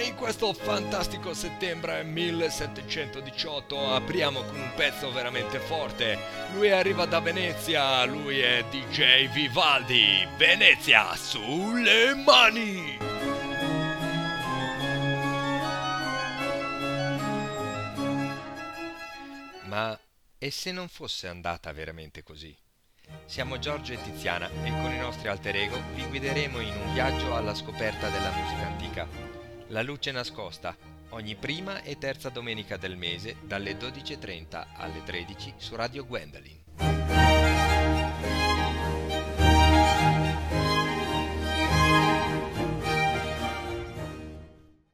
in questo fantastico settembre 1718 apriamo con un pezzo veramente forte. Lui arriva da Venezia, lui è DJ Vivaldi. Venezia sulle mani! Ma e se non fosse andata veramente così? Siamo Giorgio e Tiziana e con i nostri alter ego vi guideremo in un viaggio alla scoperta della musica antica. La luce nascosta, ogni prima e terza domenica del mese dalle 12:30 alle 13 su Radio Gwendolyn.